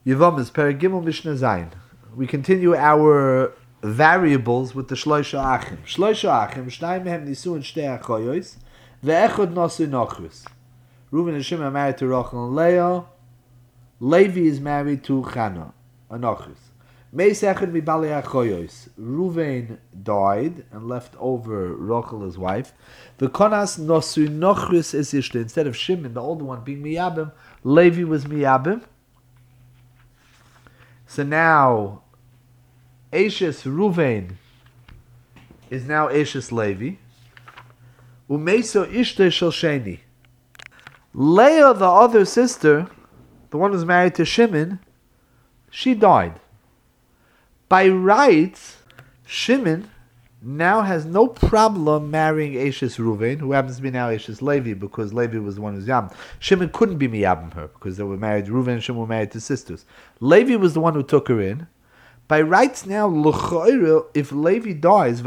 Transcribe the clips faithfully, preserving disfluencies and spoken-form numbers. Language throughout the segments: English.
Yevamis Perigimel Mishnah Zayin. We continue our variables with the Shloisha Achim. Shloisha Achim, Shnai Mehem Nisu and Shtei Achoyos, Ve'echod Nosu Nochrus. Reuven and Shimon are married to Rachel and Leah. Levi is married to Chana, a Nochrus. Meis Echad Mibali Achoyos. Reuven died and left over Rachel, his wife. V'konas Nosu Nochrus is Ishta. Instead of Shimon, the older one, being Miyabim, Levi was Miyabim. So now, Ashes Ruvain is now Ashes Levi. Umeso Ishte Shel Sheni. Leah, the other sister, the one who's married to Shimon, she died. By rights, Shimon now has no problem marrying Ashes Ruvain, who happens to be now Ashes Levi, because Levi was the one who's Yam. Shimon couldn't be Miyabim her, because they were married, Ruvain and Shimon were married to sisters. Levi was the one who took her in. By rights now, if Levi dies,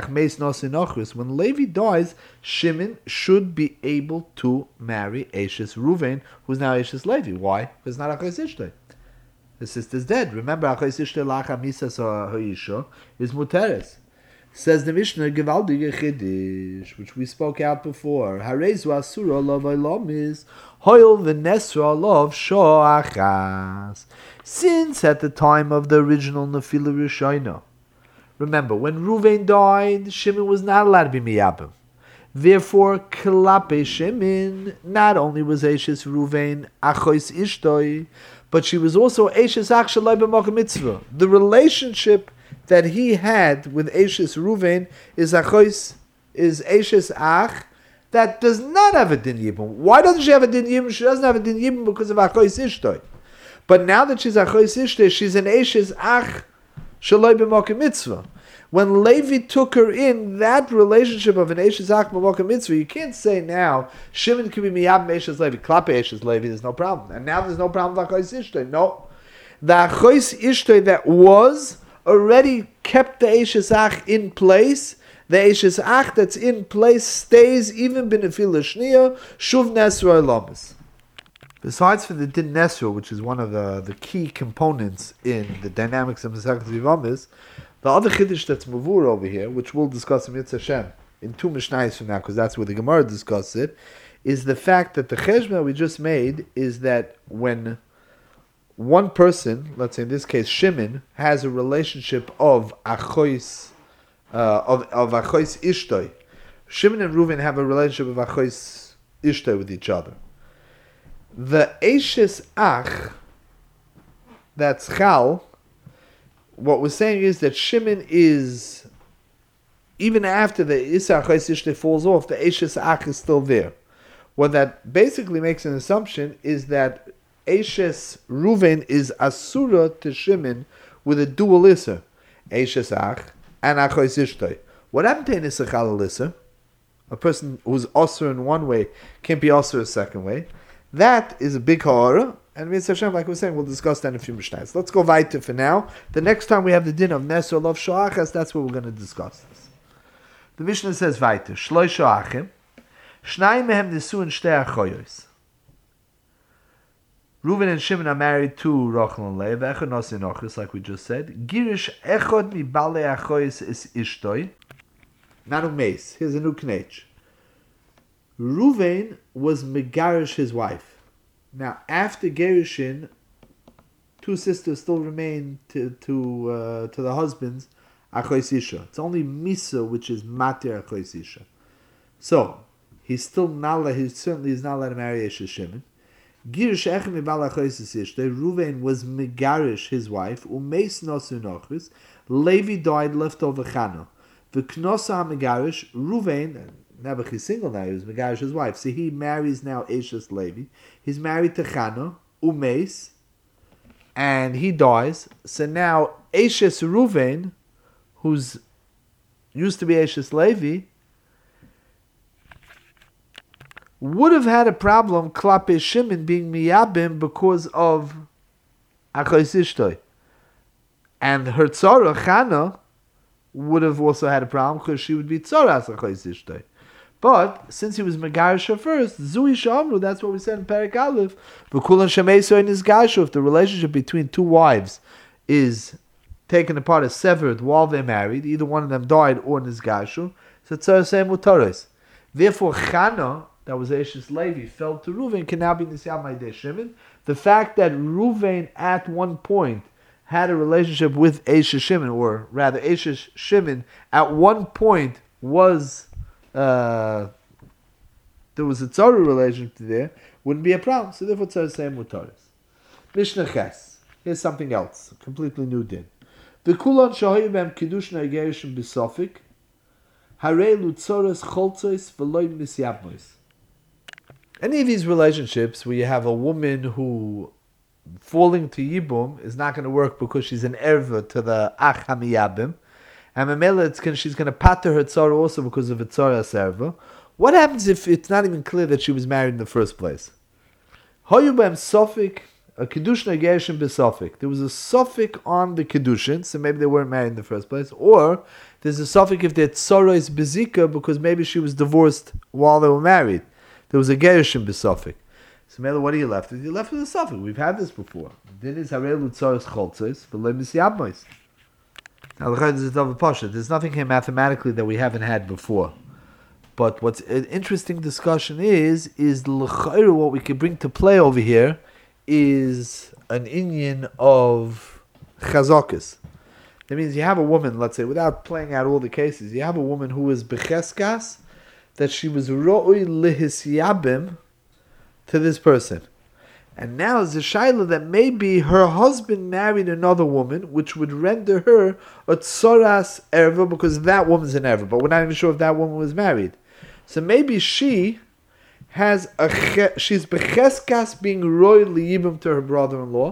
when Levi dies, Shimon should be able to marry Ashes Ruvain, who's now Ashes Levi. Why? Because it's not Achos Ishtay. His sister's dead. Remember, Achos Ishtay lacha misas ha'isha is muteres. Says the Mishnah, Gevaldige Chiddush, which we spoke out before. Harezu asura lov olam hoil v'nesra lov shoachas. Since at the time of the original Nefila Rishayna, remember, when Ruvain died, Shimon was not allowed to be Miyabim. Therefore, Klape Shimon, not only was Ashes Ruvain Achois Ishtoi, but she was also Ashes Ach Shalai B'Makom Mitzvah. The relationship that he had with Ashes Ruvain is Achois, is Ashes Ach, that does not have a Din Yibum. Why doesn't she have a Din Yibum? She doesn't have a Din Yibum because of Achois Ishtoi. But now that she's Achois Ishtoi, she's an Ashes Ach Shalai B'Makom Mitzvah. When Levi took her in, that relationship of an Ashes Ach B'Makom Mitzvah, you can't say now, Shimon can be Miyab Ashes Levi, Klape Ashes Levi, there's no problem. And now there's no problem with Achois Ishtoi. No. The Achois Ishtoi that was already kept the Ashes Ach in place. The Ashes Ach that's in place stays even B'Nefil Shniya, Shuv Nesra Elamis. Besides for the Din Nesra, which is one of the, the key components in the dynamics of Masechet Yivamis, the other Chiddush that's Mavur over here, which we'll discuss in Yitzhak Hashem in two Mishnayos from now, because that's where the Gemara discusses it, is the fact that the Cheshbon we just made is that when one person, let's say in this case Shimon, has a relationship of Achois, uh, of, of Achois Ishtoi, Shimon and Reuven have a relationship of Achois Ishtoi with each other. The Ashes Ach, that's Chal, what we're saying is that Shimon is, even after the Issa Achois Ishtoi falls off, the Ashes Ach is still there. What that basically makes an assumption is that Ashes Reuven is Asura to Shimon with a dual Issa, Ashes Ach and Achois Ishtoi. What happened to an Issa Chal Issa? A person who's Asur in one way can't be Asur a second way. That is a big ha'ara, and Mitzvah Hashem, like we were saying, we'll discuss that in a few Mishnayos. Let's go weiter for now. The next time we have the din of Nesra Lov Shoachas, that's what we're going to discuss this. The Mishnah says weiter, Shloi Shoachim, Shnai Mehem Nisu and Shtei Achoyos. Reuven and Shimon are married to Rachel and Leah, Echad Nosi Nochris, like we just said. Girish Echad Mi Balei Achoyos is Ishtoi. Nanu Meis. Here's a new knech. Reuven was Megarish, his wife. Now, after Gerushin, two sisters still remain to to uh, to the husbands, Achois Isha. It's only Misa which is Matir Achois Isha. So, he's still not allowed, he certainly is not allowed to marry Isha Shimon. Girish Echem Mibal Achois Isha. Reuven was Megarish, his wife, Umeis Nosu Nochris. Levi died, left over Chana. V'knosa Megarish, Reuven, Nebuch is single now, he was Megarish his wife. So he marries now Ashes Levi. He's married to Chana, Umeis, and he dies. So now Ashes Reuven, who's used to be Ashes Levi, would have had a problem, Klape Shimon being Miyabim because of Achois Ishtoi. And her tzara, Chana, would have also had a problem because she would be Tzoras Achois Ishtoi. But since he was Megarisha first, Zui Shamru, that's what we said in Perek Aleph, V'kulan Shemeiso in his Gashu, if the relationship between two wives is taken apart, is severed while they're married, either one of them died or Nizgashu, so Tzara Shem Mutaris. Therefore, Chana, that was Eshes Levi, fell to Ruvain, can now be Nisyam Maideh Shimon. The fact that Ruvain at one point had a relationship with Eshes Shimon, or rather Eshes Shimon at one point was, uh, there was a Tzara relationship there, wouldn't be a problem. So therefore, Tzara Shem Mutaris. Mishnah Ches. Here's something else, a completely new din. The kulon shahoyu b'hem kiddush na'gerishim b'sofik, harei lutzoros choltzos v'loy misyabmois. Any of these relationships where you have a woman who falling to yibum is not going to work because she's an erva to the ach hamiyabim, and Mamela, it's gonna, she's going to pater her tzara also because of a tzara serva. What happens if it's not even clear that she was married in the first place? Hoyu b'hem sofik, a Kedushin Gershon b'Sofik. There was a Sofik on the Kedushin, so maybe they weren't married in the first place. Or there's a Sofik if they're Tzorois Bezika, because maybe she was divorced while they were married. There was a Gershon b'Sofik. So maybe what are you left with? You're left with a Sofik. We've had this before. Then is Harelu Tzoros Choltzos, v'lo Misyabmois. Now, there's nothing here mathematically that we haven't had before. But what's an interesting discussion is, is the l'chayru, what we could bring to play over here, is an inyan of chazokas. That means you have a woman, let's say, without playing out all the cases, you have a woman who is becheskas, that she was ro'ui lihisyabim to this person. And now is a shaila that maybe her husband married another woman, which would render her a tzoras erva, because that woman's an erva, but we're not even sure if that woman was married. So maybe she has a she's becheskas being roy liyibim to her brother-in-law,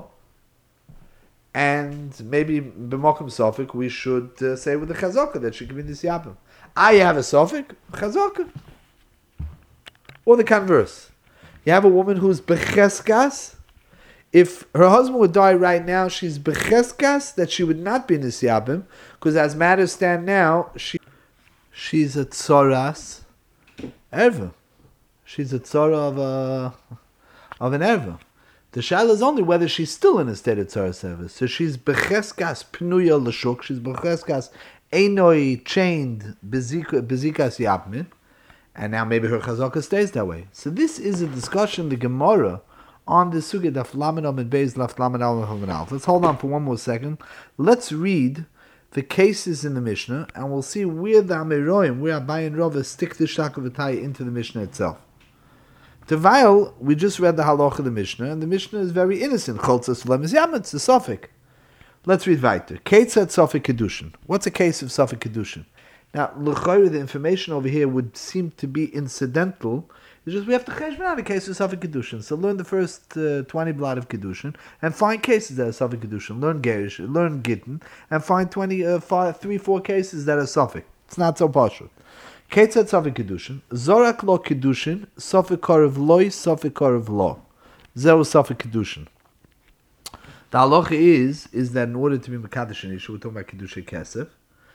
and maybe b'mokum sofik we should uh, say with the chazaka that she can be nisyabim. I have a sofik chazaka, or the converse. You have a woman who's becheskas. If her husband would die right now, she's becheskas that she would not be nisyabim, because as matters stand now, she she's a tzoras erva. She's a tzara of a of an erva. The shaila is only whether she's still in a state of tzara service. So she's becheskas pnuya l'shuk. She's becheskas einoi chained bezikas yapmin, and now maybe her chazaka stays that way. So this is a discussion the Gemara on the sugya daf lamed amid beis daf lamed amid alf. Let's hold on for one more second. Let's read the cases in the Mishnah, and we'll see where the Amiroim, where Abai and Rava stick the Shakavataya into the Mishnah itself. To Weil, we just read the halacha of the Mishnah, and the Mishnah is very innocent. Choltzas lemis yametz, the Sofik. Let's read weiter. Ketzat Sofik Kedushin. What's a case of Sofik Kedushin? Now, l'chayr, the information over here would seem to be incidental. It's just we have to cheshbon out a case of Sofik Kedushin. So learn the first uh, twenty blot of Kedushin, and find cases that are Sofik Kedushin. Learn Gerish, learn Gittin, and find twenty, uh, five, three, four cases that are Sofik. It's not so partial. Ketzat Sofik Kedushin, Zorak lo Kedushin, Sofik Korev loy, Sofik Korev lo. Zero Sofik Kedushin. The halacha is, is that in order to be Mekadosh an Isha, we're talking about Kedusha Kesef,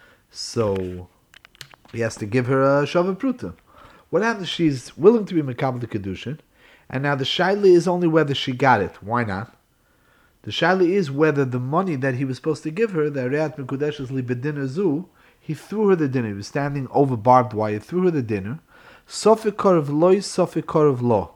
so he has to give her a Shava Pruta. What happens if she's willing to be Mekabel the Kedushin, and now the Shaila is only whether she got it. Why not? The Shaila is whether the money that he was supposed to give her, the Reat Mekudeshes li bedinner zu, he threw her the dinner. He was standing over barbed wire, threw her the dinner. Sofik Korev loy, Sofik Korev lo.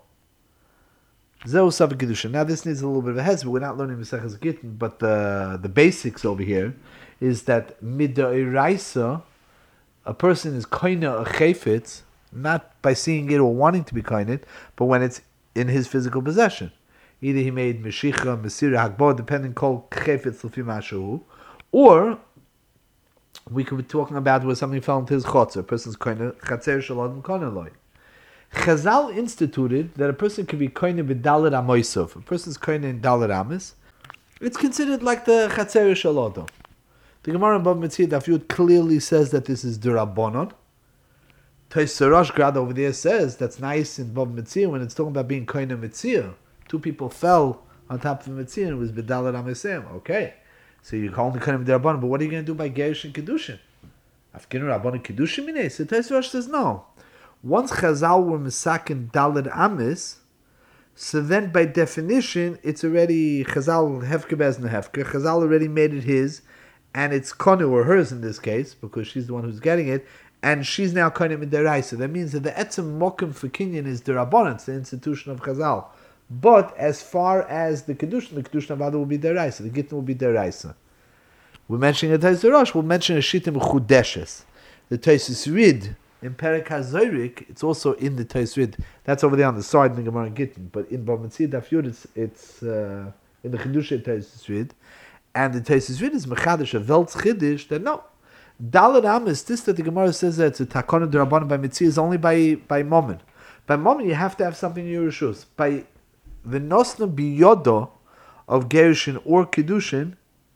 Zeu Sofik Kedushin. Now this needs a little bit of a hezbollah. We're not learning Mesechus Gittin, but the the basics over here is that midairaisa, a person is koina a chayfetz, not by seeing it or wanting to be koined, but when it's in his physical possession. Either he made meshicha, mesira, hakbo, depending kol chayfetz l'fi mashu, or we could be talking about where something fell into his chotzer, a person's koina chatzer shalom koina loy. Chazal instituted that a person can be koina b'dalet amoisov. A person's koina in dalet amis. It's considered like the chatzer shalom. The Gemara in Bava Metzia Daf Yud clearly says that this is Durabonon. Toysarash Grad over there says that's nice in Bava Metzia when it's talking about being koina Metzia. Two people fell on top of a Metzia and it was B'dalet Amisem. Okay. So you call me koina Durabonon, but what are you going to do by Gerish and Kedushin? Afkinu Rabbonon Kedushin Minei? So Toysarash says no. Once Chazal were misakin daled amis, so then by definition, it's already Chazal hefker bezna hefker. Chazal already made it his, and it's konu or hers in this case, because she's the one who's getting it, and she's now konu midaraisa. That means that the etzem mokum for kinyan is derabbanan, it's the institution of Chazal. But as far as the kedushin, the kedushin avada will be deraisa, the gittin will be deraisa. We're mentioning a Taisus Rosh, we'll mention a shitim chudeshes. The Taisus Rid in Perek HaZorik, it's also in the Taisus Rid. That's over there on the side in the Gemara Gittin, but in Bava Daf Yud, it's, it's uh, in the Chidusha Taisus Rid, and the Taisus Rid is mechadish a Weltz Chidish. That no, Daled Amis, this that the Gemara says that it's a takona derabbanan by Mitzvah is only by by moment. By moment, you have to have something in your rishus. By the nosna biyodo of gerushin or kedushin,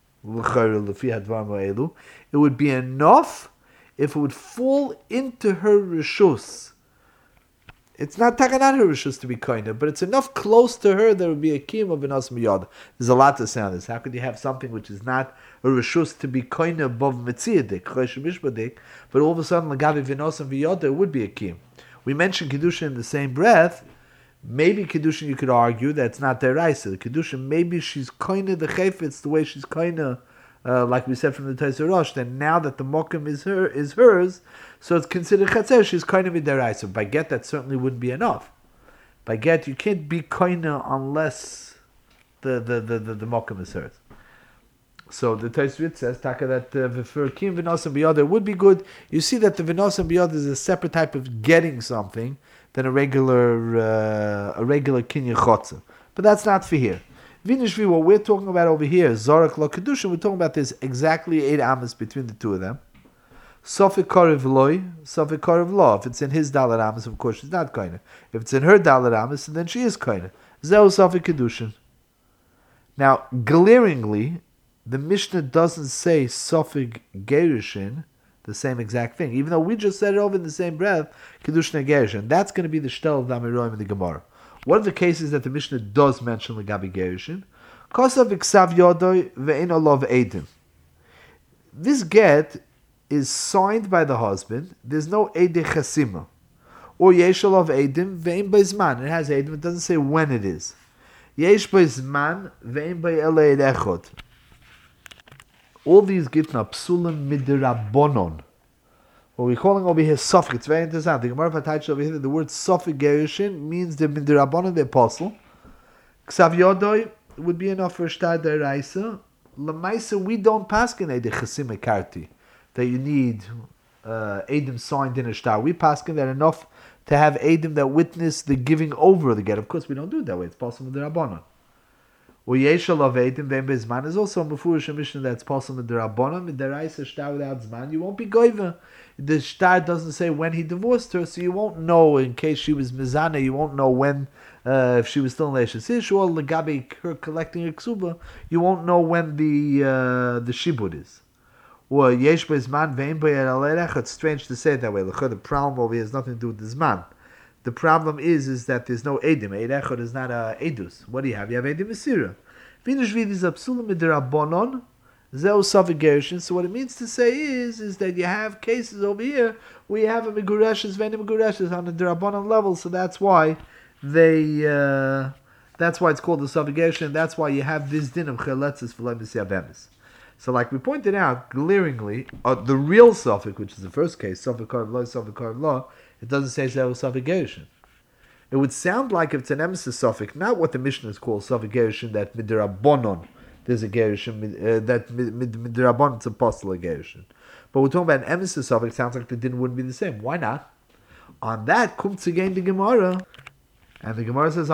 it would be enough if it would fall into her rishus. It's not takanat her rishus to be kinder, but it's enough close to her that would be a kiyum of benos miyad. There's a lot to say on this. How could you have something which is not a rishus to be kinder above metziyadik, choshemishbadik, but all of a sudden lagavi benos and viyad it would be a kiyum. We mentioned kedusha in the same breath. Maybe kedusha you could argue that it's not deraisa. The kedusha maybe she's kinder the chayfetz the way she's kinder. Uh, like we said from the Taisus Rosh, then now that the mokum is her is hers, so it's considered chatzer. She's kind of midaraisa. By get that certainly wouldn't be enough. By get you can't be koina unless the the the the, the mokum is hers. So the Taisus says taka that uh, for kim v'nos and biyad would be good. You see that the v'nos and biyad is a separate type of getting something than a regular uh, a regular kinyan chotzer. But that's not for here. Vinishvi, what we're talking about over here, Zorak Lo Kedusha, we're talking about this exactly eight amas between the two of them. Sofik Korev Loi, Sofik Korev Lo. If it's in his Dalar amas, of course she's not koine. If it's in her Dalar amas, then she is koine. Zeo Sofik Kedushin. Now, glaringly, the Mishnah doesn't say Sofik Gerushin, the same exact thing, even though we just said it over in the same breath, Kedushin and Gerushin. That's going to be the shtel of the Amiroim in the Gemara. One of the cases that the Mishnah does mention Legabi Gerushin, Kosav Iksav Yodoi Ve'in Olov Eidim. This get is signed by the husband. There's no Eidei Chasima. Or Yesh Olov Eidim Ve'in Beizman. It has Eidim. It doesn't say when it is. Yesh Beizman Ve'in Be'elei Echot. All these gitna psulim midrabbonon. What we're calling over here Sofik, it's very interesting. The Gemara Patayich over here, the word Sofik Gerushin means the midrabbonon, the apostle. Ksav Yodoi would be enough for a shtar deraisa. Lamaisa, we don't paskin a chesim karti that you need uh, edim signed in a shtar. We paskin that enough to have edim that witness the giving over of the get. Of course, we don't do it that way. It's possible with the rabbanon. Or yeshal of edim ve'em bezman is also a mefurish mission that's possible with the rabbanon. With the deraisa shtar without zman, you won't be goiva. The shtar doesn't say when he divorced her, so you won't know in case she was mizana. You won't know when. Uh, if she was still in Leishas Ish, or Legabi, her collecting her ksuba, you won't know when the uh, the shibud is. Or Yesh Be'ezman Ve'im Be'er. It's strange to say it that way. The problem over here has nothing to do with the Zman. The problem is is that there's no Edim. Eid Echad is not a Edus. What do you have? You have Edim Mesira. Vinish Vid is Absulam Midrabbonon, Zeu Safik Gerushin. So what it means to say is is that you have cases over here where you have a Megureshes, Ve'im Megureshes on the Drabbonon level, so that's why They, uh, that's why it's called the suffigation. That's why you have this din of cheletzes for lemis. So, like we pointed out glaringly, uh, the real suffix, which is the first case, suffix card law, suffix card law, it doesn't say that was suffigation. It would sound like if it's an emesis suffix, not what the Mishnah is called suffigation, that midrabbonon there's a gerushin, uh, that midrabbonon it's a apostle gerushin. But we're talking about an emesis suffix. Sounds like the din wouldn't be the same. Why not? On that, comes again the Gemara. And the Gemara says,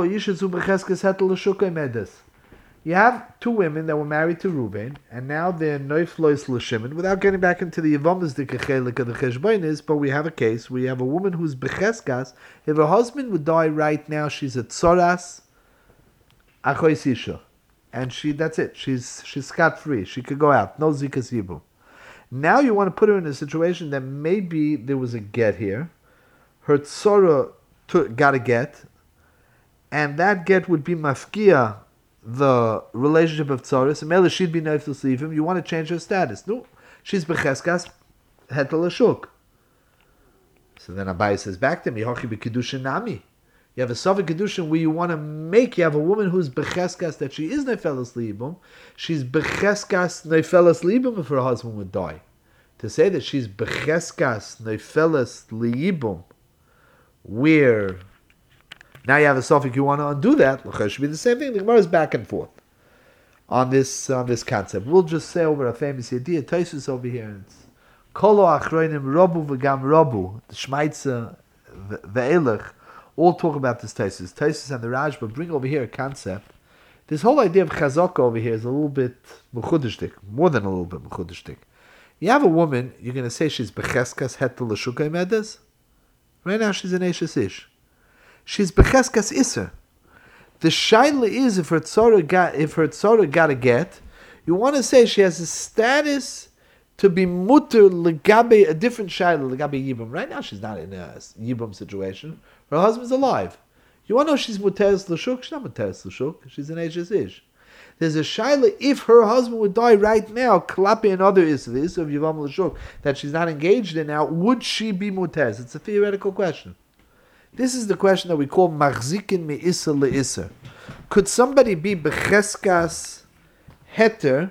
you have two women that were married to Reuben, and now they're noiflois l'shimon. Without getting back into the Yavamas, the kechelik of the cheshbonis, but we have a case where you have a woman who's becheskas. If her husband would die right now, she's a tzoras achoisisha, and she that's it. She's she's scot free. She could go out. No zikas yibu. Now you want to put her in a situation that maybe there was a get here. Her tzora To, got a get, and that get would be mafkia, the relationship of tzoris, and Mela she'd be nice to leave him. You want to change her status? No, she's becheskas hetel ashuk. So then Abai says back to me, Hochi b'kedushin nami. You have a Safek Kedushin where you want to make, you have a woman who's Becheskas, that she is Neifelas Libum. She's Becheskas Neifelas Libum if her husband would die. To say that she's Becheskas Neifelas Libum, where now you have a Safek, you want to undo that, it should be the same thing. The Gemara is back and forth on this on this concept. We'll just say over a famous idea, Taisus over here. It's Kolo Achroinim Robu V'gam Robu, the Shmaitza Ve'elech, all talk about this Taisus. Taisus and the Rajba bring over here a concept. This whole idea of Chazaka over here is a little bit mechudishtik, more than a little bit mechudishtik. You have a woman, you're going to say she's Becheskas Hetel L'Shukay Medes. Right now she's an Eishes Ish. She's Becheskas Isser. The shaila is if her tzara got if her tzara got a get, you want to say she has a status to be mutter legabe, a different shaila legabe yibum. Right now she's not in a yibum situation. Her husband's alive. You want to know she's muteres l'shuk? She's not muteres l'shuk. She's an Eishes Ish. There's a shaila if her husband would die right now, klapi and other is the issue of yivam l'shuk that she's not engaged in now. Would she be muteres? It's a theoretical question. This is the question that we call machzikin me'isa le'isa. Could somebody be becheskas heter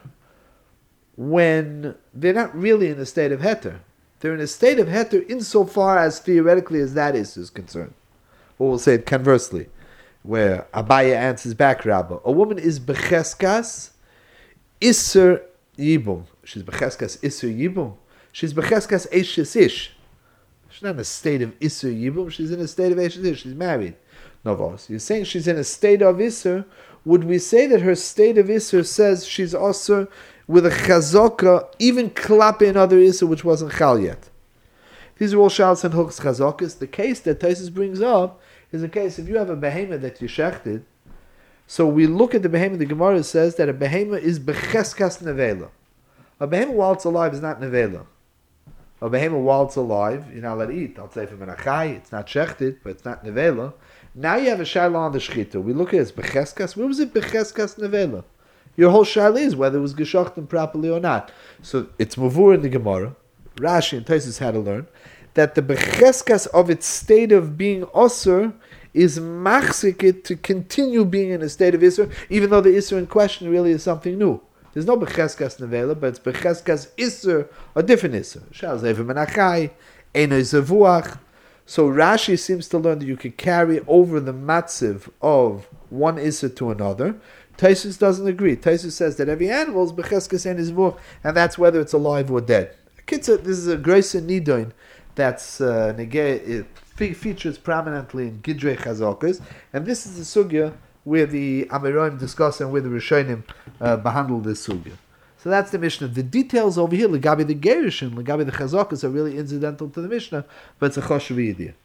when they're not really in a state of heter? They're in a state of heter insofar as theoretically as that is is concerned. Or we'll say it conversely, where Abaya answers back, Rabba. A woman is becheskas iser yibum. She's becheskas iser yibum. She's becheskas eishes ish. She's not in a state of Isser Yibum, she's in a state of Eishes Ish, she's married. Novos. You're saying she's in a state of Isser. Would we say that her state of Isser says she's also with a Chazaka, even Klape in other Isser, which wasn't Chal yet? These are all Shals and Hooks Chazakas. The case that Taisus brings up is a case if you have a behemoth that you shechted. So we look at the behemoth, the Gemara says that a behemoth is Becheskas Nevela. A behemoth while it's alive is not Nevela. A behemoth while it's alive, you're not allowed to eat. I'll say from an achai, it's not shechted, but it's not nevela. Now you have a shaila on the shchita. We look at it as becheskas. Where was it becheskas nevela? Your whole shaila is whether it was geshochten properly or not. So it's mavur in the Gemara. Rashi and Taisus had to learn that the becheskas of its state of being osur is machzik to continue being in a state of isur, even though the isur in question really is something new. There's no becheskas nevela, but it's becheskas isser, a different isser. Shal zevim menachai, eno zevuach. So Rashi seems to learn that you can carry over the matziv of one isser to another. Taisus doesn't agree. Taisus says that every animal is becheskas and zevuach, and that's whether it's alive or dead. Kitzur, this is a Greisa Nidoin that's uh, it features prominently in Gidrei Chazakas, and this is the sugya where the Amiroim discuss and where the Rishonim uh, behandle this sugya. So that's the Mishnah. The details over here, Legabi the Gerushin, Legabi the Chazakas, are really incidental to the Mishnah, but it's a Choshev idea.